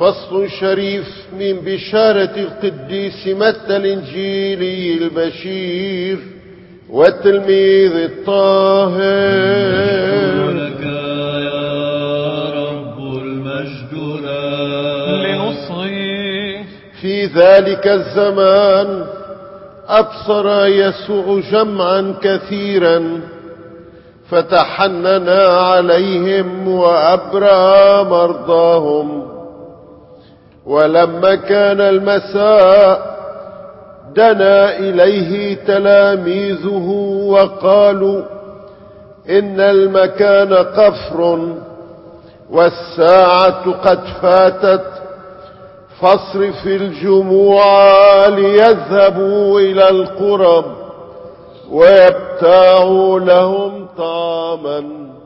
فصل شريف من بشارة القديس متى الإنجيلي البشير والتلميذ الطاهر. لك يا رب المجد لنصغي. في ذلك الزمان أبصر يسوع جمعا كثيرا فتحننا عليهم وأبرأ مرضاهم. ولما كان المساء دنا إليه تلاميذه وقالوا إن المكان قفر والساعة قد فاتت، فاصرف الجموع ليذهبوا إلى القرى ويبتاعوا لهم طعاما.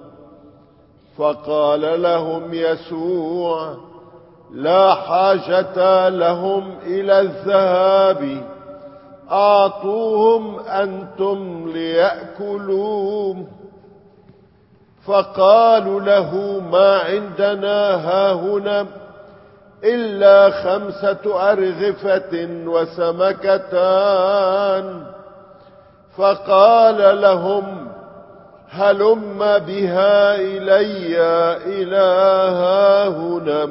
فقال لهم يسوع لا حاجة لهم إلى الذهاب، أعطوهم أنتم ليأكلوا. فقالوا له ما عندنا هاهنا إلا 5 أرغفة وسمكتان. فقال لهم هلم بها إلي إلى هاهنا.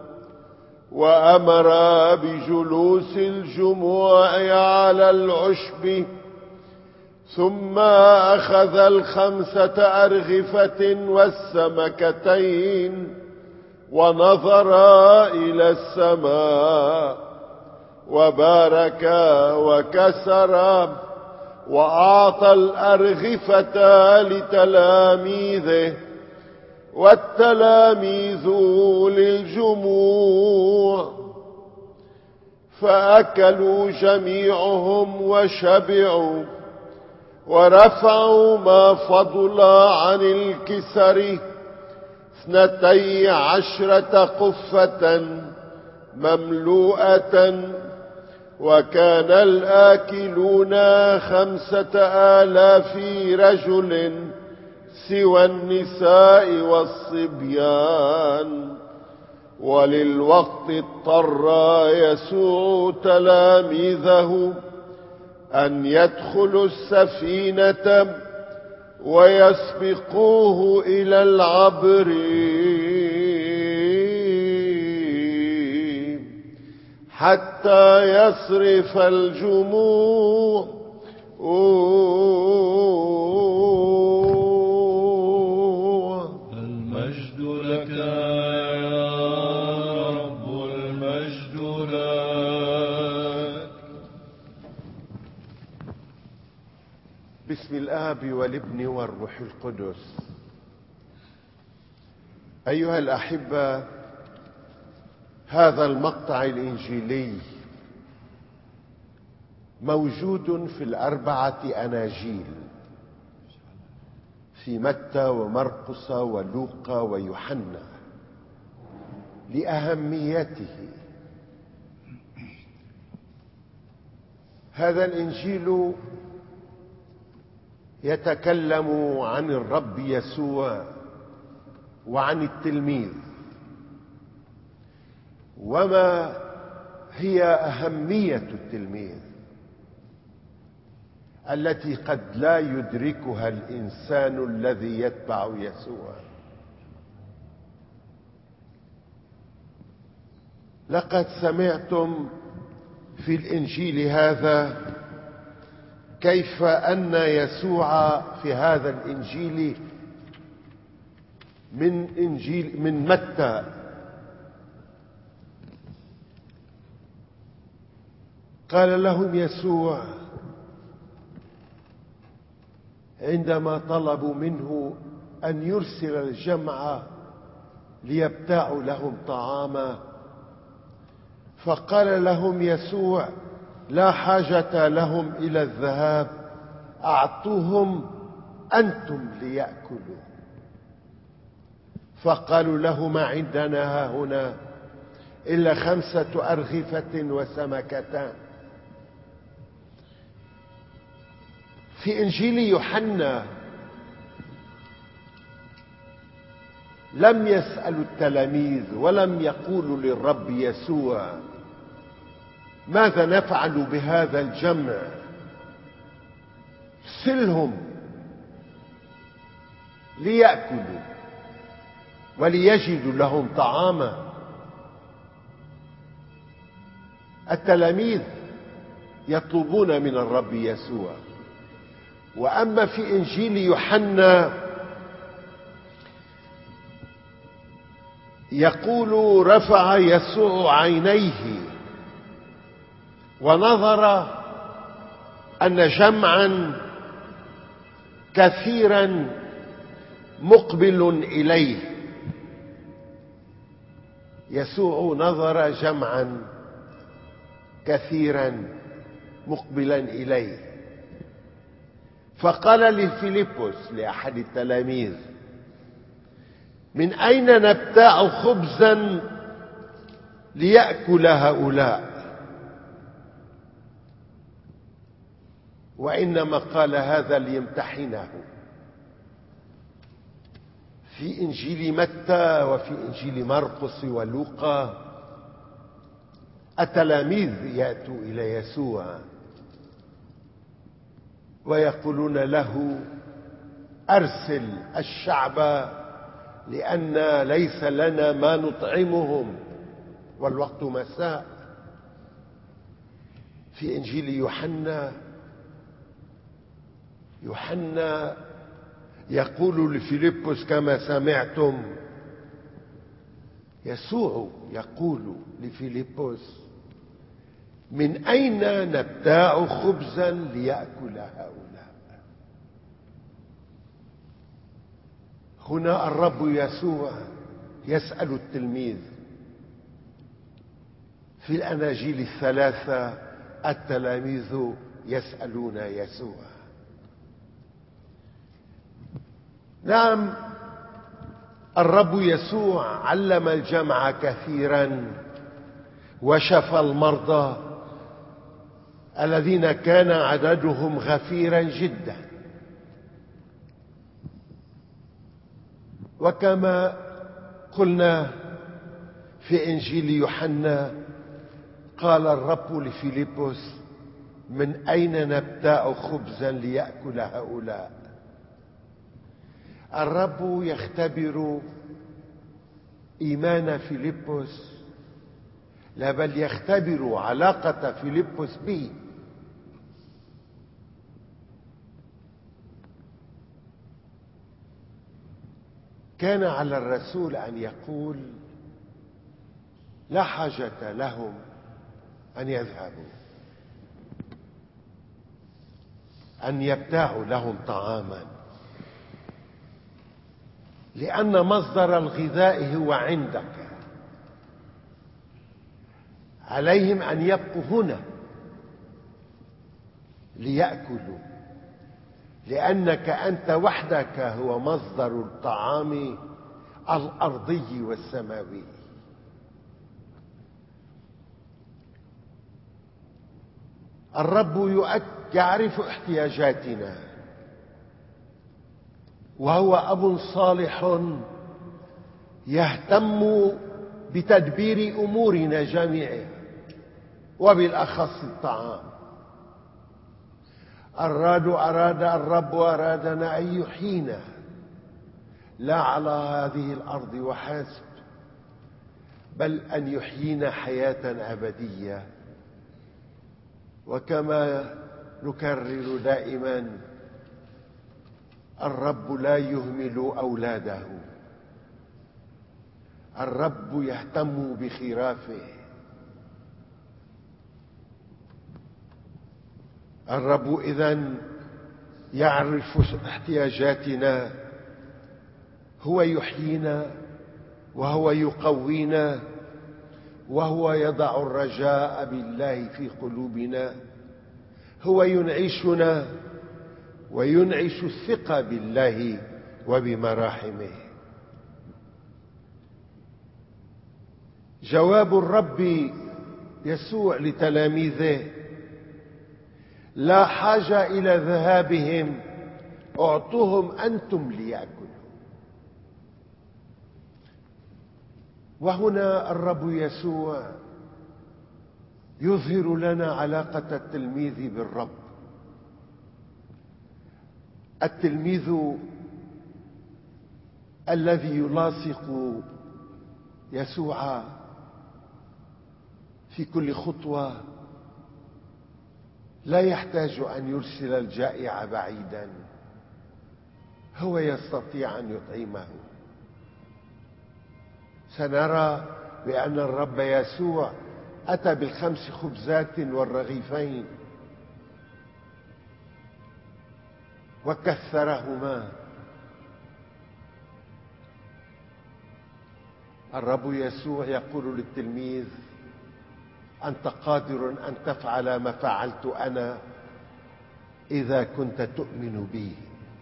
وأمر بجلوس الجموع على العشب، ثم أخذ 5 أرغفة والسمكتين ونظر إلى السماء وبارك وكسر وأعطى الأرغفة لتلاميذه والتلاميذ للجموع. فأكلوا جميعهم وشبعوا، ورفعوا ما فضل عن الكسر 12 قفة مملوءة. وكان الآكلون 5000 رجل سوى النساء والصبيان. وللوقت اضطر يسوع تلاميذه أن يدخلوا السفينة ويسبقوه إلى العبر حتى يصرف الجموع. المجد لك يا رب المجد لك. بسم الآب والابن والروح القدس. أيها الأحبة، هذا المقطع الإنجيلي موجود في 4 أناجيل، في متى ومرقس ولوقا ويوحنا، لأهميته. هذا الإنجيل يتكلم عن الرب يسوع وعن التلميذ، وما هي أهمية التلميذ التي قد لا يدركها الإنسان الذي يتبع يسوع. لقد سمعتم في الإنجيل هذا كيف أن يسوع في هذا الإنجيل من متى قال لهم يسوع عندما طلبوا منه أن يرسل الجمع ليبتاعوا لهم طعاما، فقال لهم يسوع لا حاجة لهم إلى الذهاب، أعطوهم أنتم ليأكلوا. فقالوا له ما عندنا هنا إلا 5 أرغفة وسمكتان. في إنجيل يوحنا لم يسألوا التلاميذ ولم يقولوا للرب يسوع ماذا نفعل بهذا الجمع؟ ارسلهم ليأكلوا وليجدوا لهم طعاما. التلاميذ يطلبون من الرب يسوع. وأما في إنجيل يوحنا يقول رفع يسوع عينيه ونظر أن جمعا كثيرا مقبل إليه. يسوع نظر جمعا كثيرا مقبلا إليه، فقال لفيلبس لأحد التلاميذ: من أين نبتاع خبزا ليأكل هؤلاء؟ وإنما قال هذا ليمتحنه. في إنجيل متى وفي إنجيل مرقس ولوقا التلاميذ يأتوا إلى يسوع ويقولون له: أرسل الشعب لأن ليس لنا ما نطعمهم والوقت مساء. في إنجيل يوحنا يقول لفيلبس كما سمعتم، يسوع يقول لفيلبس: من أين نبتاع خبزا ليأكل هؤلاء؟ هنا الرب يسوع يسأل التلميذ. في الأناجيل الثلاثة التلاميذ يسألون يسوع. نعم، الرب يسوع علم الجمع كثيرا وشفى المرضى الذين كان عددهم غفيرا جدا. وكما قلنا في إنجيل يوحنا قال الرب لفيلبس: من أين نبتاع خبزا ليأكل هؤلاء؟ الرب يختبر إيمان فيلبس، لا بل يختبر علاقة فيلبس به. كان على الرسول أن يقول: لا حاجة لهم أن يذهبوا، أن يبتاعوا لهم طعاما، لأن مصدر الغذاء هو عندك. عليهم أن يبقوا هنا ليأكلوا، لأنك أنت وحدك هو مصدر الطعام الأرضي والسماوي. الرب يعرف احتياجاتنا، وهو أب صالح يهتم بتدبير أمورنا جميعها، وبالأخص الطعام. الرب أرادنا أن يحيينا، لا على هذه الأرض وحسب، بل أن يحيينا حياة أبدية. وكما نكرر دائما، الرب لا يهمل أولاده، الرب يهتم بخرافه. الرب إذن يعرف احتياجاتنا، هو يحيينا وهو يقوينا، وهو يضع الرجاء بالله في قلوبنا، هو ينعشنا وينعش الثقة بالله وبمراحمه. جواب الرب يسوع لتلاميذه: لا حاجة إلى ذهابهم، أعطوهم أنتم ليأكلوا. وهنا الرب يسوع يظهر لنا علاقة التلميذ بالرب. التلميذ الذي يلاصق يسوع في كل خطوة لا يحتاج أن يرسل الجائع بعيدا، هو يستطيع أن يطعمه. سنرى بأن الرب يسوع أتى بالخمس خبزات والرغيفين وكثرهما. الرب يسوع يقول للتلميذ: أنت قادر أن تفعل ما فعلت أنا إذا كنت تؤمن بي.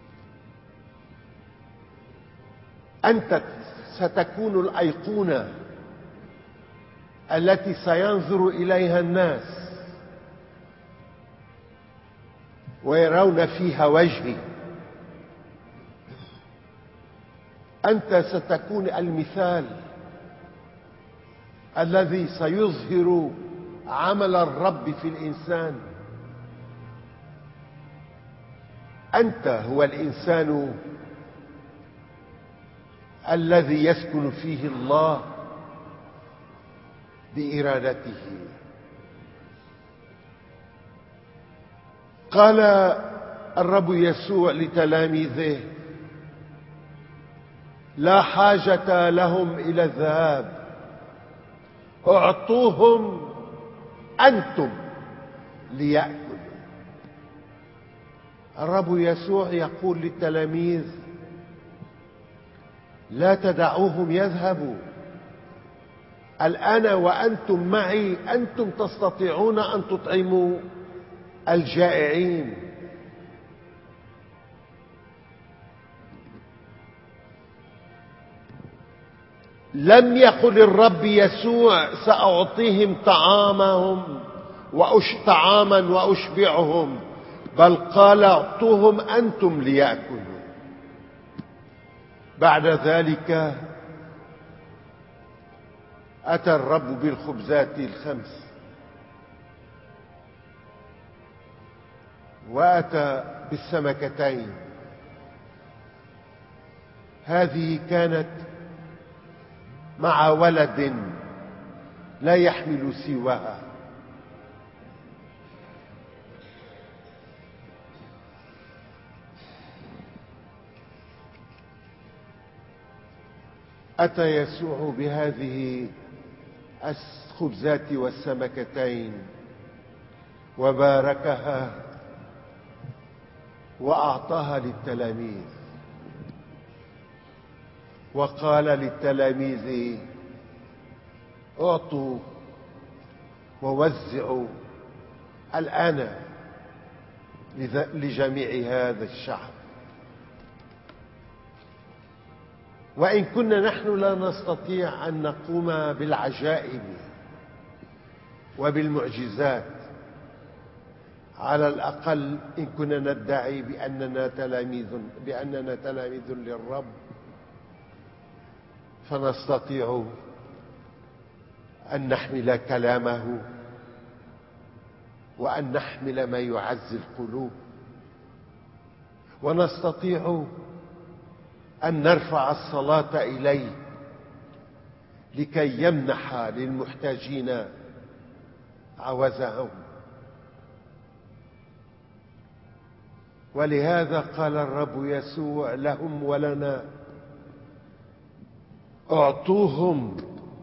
أنت ستكون الأيقونة التي سينظر إليها الناس ويرون فيها وجهي. أنت ستكون المثال الذي سيظهر عمل الرب في الإنسان. أنت هو الإنسان الذي يسكن فيه الله بإرادته. قال الرب يسوع لتلاميذه: لا حاجة لهم إلى الذهاب، اعطوهم أنتم ليأكلوا. الرب يسوع يقول للتلاميذ: لا تدعوهم يذهبوا، الآن وأنتم معي أنتم تستطيعون أن تطعموا الجائعين. لم يقل الرب يسوع سأعطيهم طعاما وأشبعهم، بل قال اعطوهم أنتم ليأكلوا. بعد ذلك أتى الرب بالخبزات الخمس وأتى بالسمكتين. هذه كانت مع ولد لا يحمل سواها. أتى يسوع بهذه الخبزات والسمكتين وباركها وأعطاها للتلاميذ، وقال للتلاميذ: اعطوا ووزعوا الآن لجميع هذا الشعب. وإن كنا نحن لا نستطيع أن نقوم بالعجائب وبالمعجزات، على الأقل إن كنا ندعي بأننا تلاميذ للرب، فنستطيع أن نحمل كلامه وأن نحمل ما يعزي القلوب، ونستطيع أن نرفع الصلاة إليه لكي يمنح للمحتاجين عوزهم. ولهذا قال الرب يسوع لهم ولنا: اعطوهم،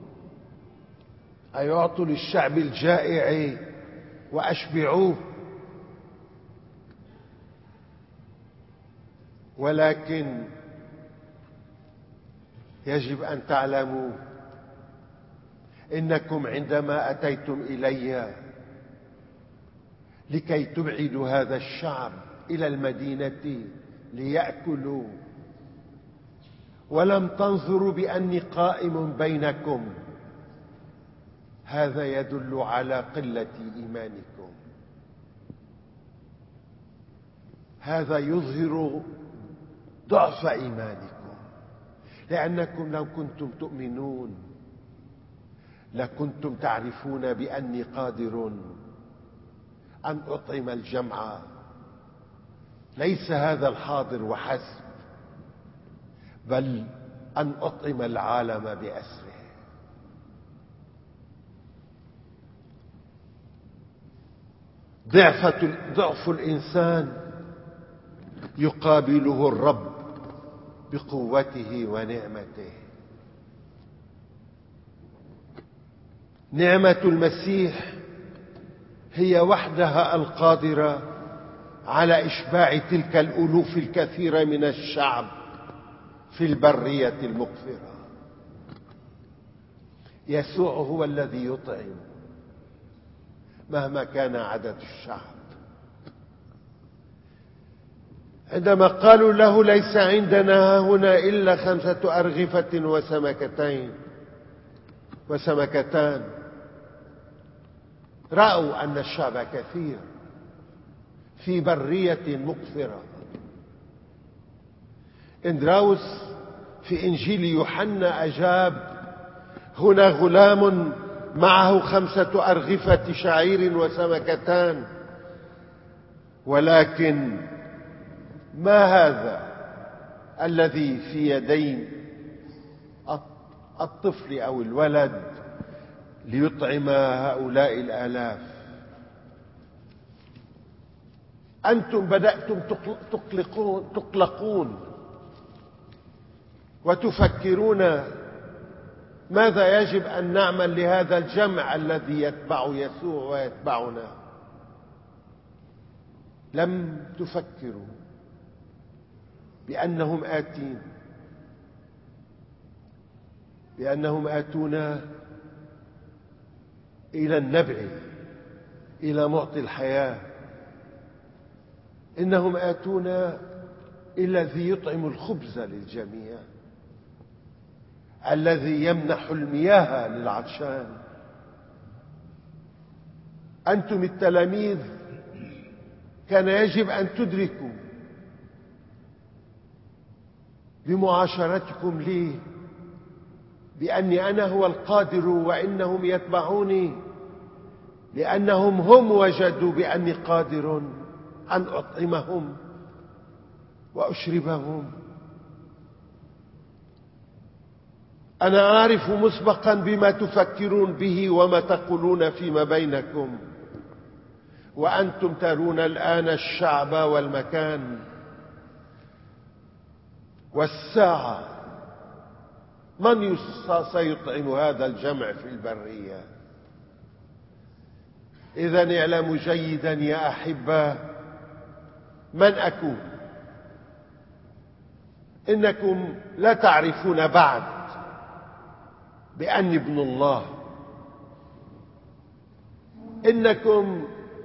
أي اعطوا للشعب الجائع وأشبعوه. ولكن يجب أن تعلموا إنكم عندما أتيتم إلي لكي تبعدوا هذا الشعب إلى المدينة ليأكلوا، ولم تنظروا بأني قائم بينكم، هذا يدل على قلة إيمانكم. هذا يظهر ضعف إيمانكم، لأنكم لو كنتم تؤمنون لكنتم تعرفون بأني قادر أن أطعم الجمع. ليس هذا الحاضر وحسب، بل أن أطعم العالم بأسره. ضعف الإنسان يقابله الرب بقوته ونعمته. نعمة المسيح هي وحدها القادرة على إشباع تلك الألوف الكثيرة من الشعب في البرية المقفرة. يسوع هو الذي يطعم مهما كان عدد الشعب. عندما قالوا له ليس عندنا هنا إلا 5 أرغفة وسمكتان، رأوا أن الشعب كثير في برية مقفرة. إندراوس في إنجيل يوحنا أجاب: هنا غلام معه 5 أرغفة شعير وسمكتان، ولكن ما هذا الذي في يدي الطفل أو الولد ليطعم هؤلاء الآلاف؟ أنتم بدأتم تقلقون وتفكرون ماذا يجب أن نعمل لهذا الجمع الذي يتبع يسوع ويتبعنا. لم تفكروا بأنهم آتون إلى النبع، إلى معطي الحياة. إنهم آتون إلى الذي يطعم الخبز للجميع، الذي يمنح المياه للعطشان. أنتم التلاميذ كان يجب أن تدركوا بمعاشرتكم لي بأني أنا هو القادر، وإنهم يتبعوني لأنهم هم وجدوا بأني قادر أن أطعمهم وأشربهم. أنا أعرف مسبقا بما تفكرون به وما تقولون فيما بينكم، وأنتم ترون الآن الشعب والمكان والساعة. من سيطعم هذا الجمع في البرية؟ إذن اعلموا جيدا يا أحبة من أكون. إنكم لا تعرفون بعد بأني ابن الله. إنكم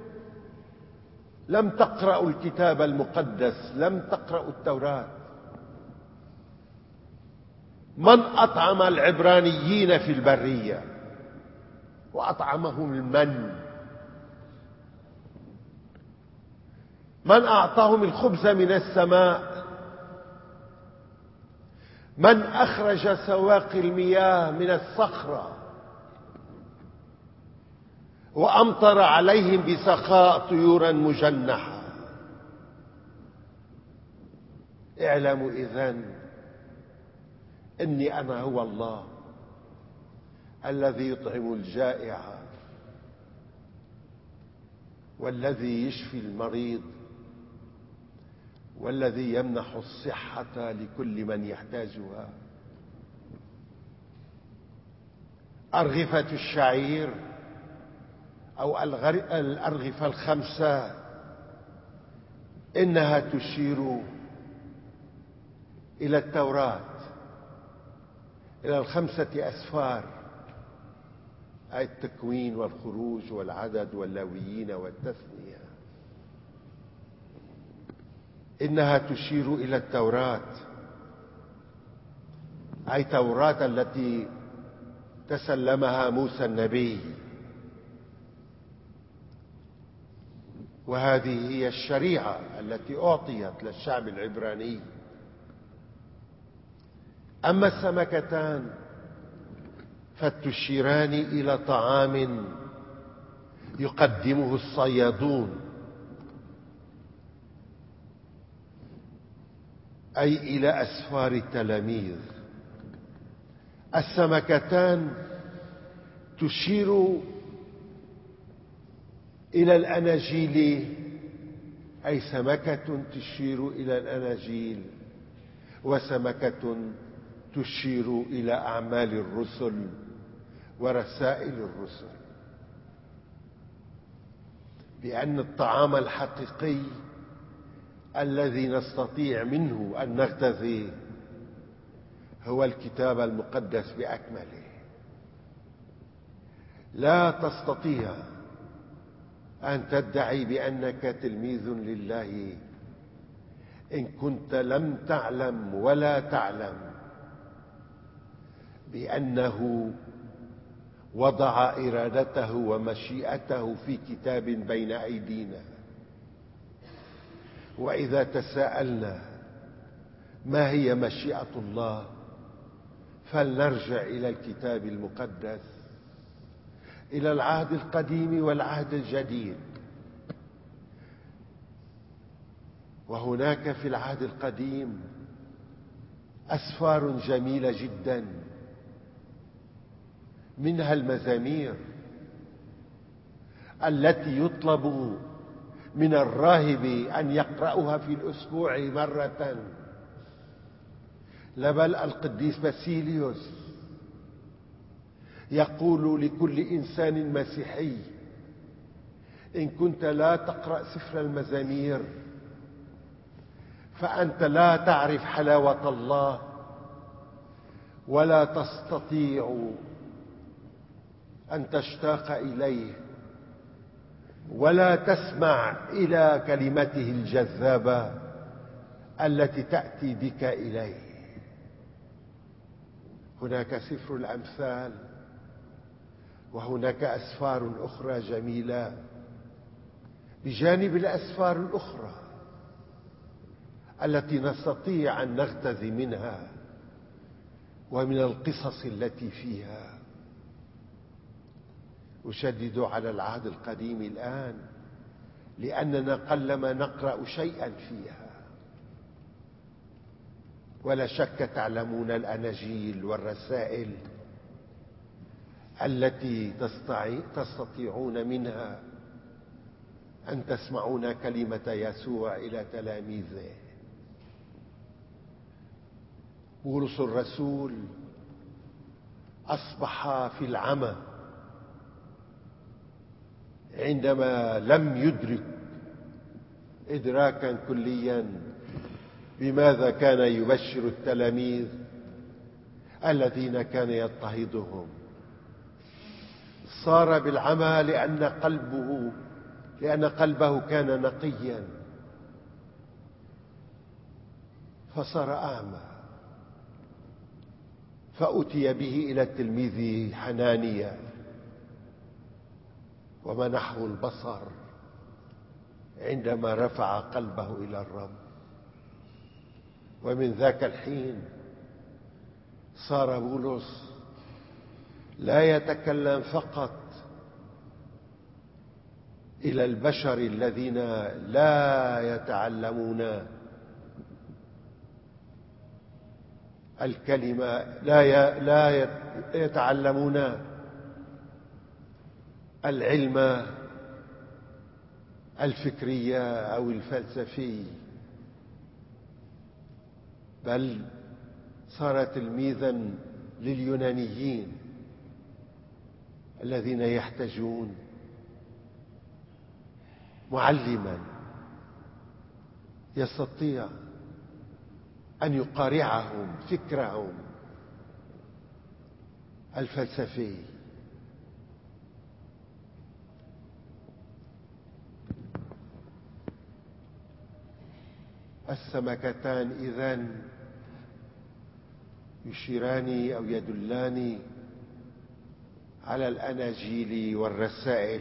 لم تقرأوا الكتاب المقدس، لم تقرأوا التوراة. من أطعم العبرانيين في البرية وأطعمهم المن؟ من أعطاهم الخبز من السماء؟ من أخرج سواقي المياه من الصخرة وأمطر عليهم بسخاء طيورا مجنحة؟ اعلموا إذن إني أنا هو الله الذي يطعم الجائع والذي يشفي المريض والذي يمنح الصحة لكل من يحتاجها. أرغفة الشعير أو الأرغفة 5 إنها تشير إلى التوراة، إلى 5 أسفار، أي التكوين والخروج والعدد واللاويين والتثنية. إنها تشير إلى التوراة، أي توراة التي تسلمها موسى النبي، وهذه هي الشريعة التي أعطيت للشعب العبراني. أما السمكتان فتشيران إلى طعام يقدمه الصيادون، أي إلى أسفار التلاميذ. السمكتان تشير إلى الأناجيل، أي سمكة تشير إلى الأناجيل، وسمكة تشير إلى أعمال الرسل ورسائل الرسل، بأن الطعام الحقيقي الذي نستطيع منه أن نغتذي هو الكتاب المقدس بأكمله. لا تستطيع أن تدعي بأنك تلميذ لله إن كنت لم تعلم ولا تعلم بأنه وضع إرادته ومشيئته في كتاب بين أيدينا. وإذا تساءلنا ما هي مشيئة الله، فلنرجع إلى الكتاب المقدس، إلى العهد القديم والعهد الجديد. وهناك في العهد القديم أسفار جميلة جدا، منها المزامير التي يطلب من الراهب أن يقرأها في الأسبوع مرة. بل القديس باسيليوس يقول لكل إنسان مسيحي: إن كنت لا تقرأ سفر المزامير فأنت لا تعرف حلاوة الله، ولا تستطيع أن تشتاق إليه، ولا تسمع إلى كلمته الجذابة التي تأتي بك إليه. هناك سفر الأمثال، وهناك أسفار أخرى جميلة بجانب الأسفار الأخرى التي نستطيع أن نغتذي منها ومن القصص التي فيها. أشدد على العهد القديم الآن لأننا قلما نقرأ شيئا فيها، ولا شك تعلمون الأناجيل والرسائل التي تستطيعون منها أن تسمعون كلمة يسوع إلى تلاميذه. بولس الرسول أصبح في العمى عندما لم يدرك إدراكا كليا بماذا كان يبشر التلاميذ الذين كان يضطهدهم. صار بالعمى لأن قلبه كان نقيا، فصار أعمى. فأتي به إلى التلميذ حنانيا ومنحه البصر عندما رفع قلبه إلى الرب. ومن ذاك الحين صار بولس لا يتكلم فقط إلى البشر الذين لا يتعلمون الكلمة، لا يتعلمون العلم الفكري أو الفلسفي، بل صار تلميذا لليونانيين الذين يحتاجون، معلما يستطيع أن يقارعهم فكرهم الفلسفي. السمكتان إذن يشيران أو يدلان على الأناجيل والرسائل.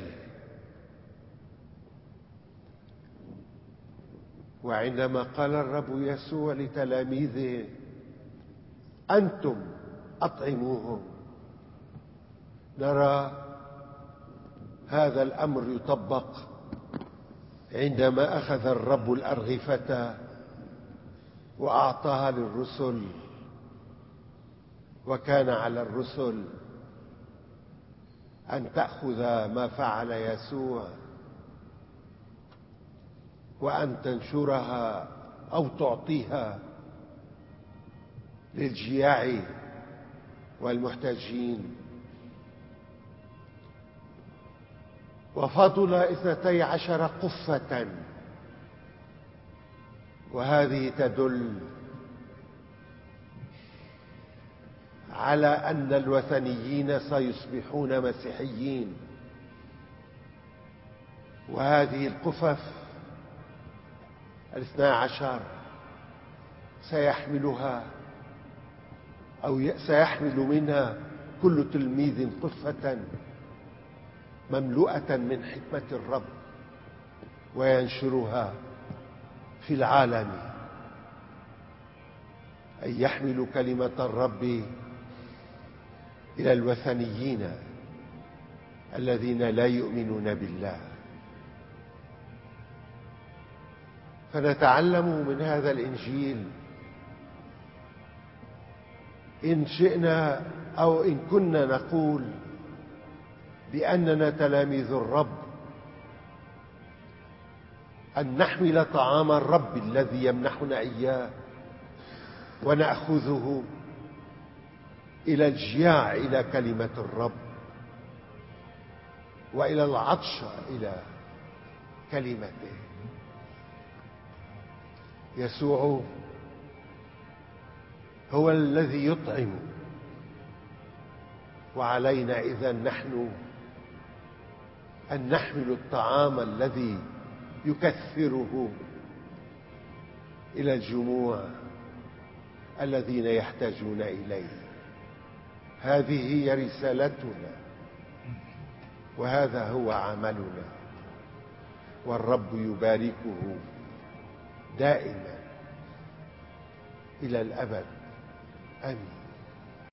وعندما قال الرب يسوع لتلاميذه: أنتم أطعموهم، نرى هذا الأمر يطبق عندما أخذ الرب الأرغفة وأعطاها للرسل، وكان على الرسل أن تأخذ ما فعل يسوع وأن تنشرها أو تعطيها للجياع والمحتاجين. وفضل 12 قفة، وهذه تدل على أن الوثنيين سيصبحون مسيحيين، وهذه القفف 12 سيحملها أو سيحمل منها كل تلميذ قفة مملوءة من حكمة الرب وينشرها في العالم، أي يحمل كلمة الرب إلى الوثنيين الذين لا يؤمنون بالله. فنتعلم من هذا الإنجيل إن شئنا أو إن كنا نقول بأننا تلاميذ الرب أن نحمل طعام الرب الذي يمنحنا إياه ونأخذه إلى الجياع إلى كلمة الرب، وإلى العطش إلى كلمته. يسوع هو الذي يطعم، وعلينا إذن نحن أن نحمل الطعام الذي يكثره إلى الجموع الذين يحتاجون إليه. هذه هي رسالتنا، وهذا هو عملنا، والرب يباركه دائما إلى الأبد. آمين.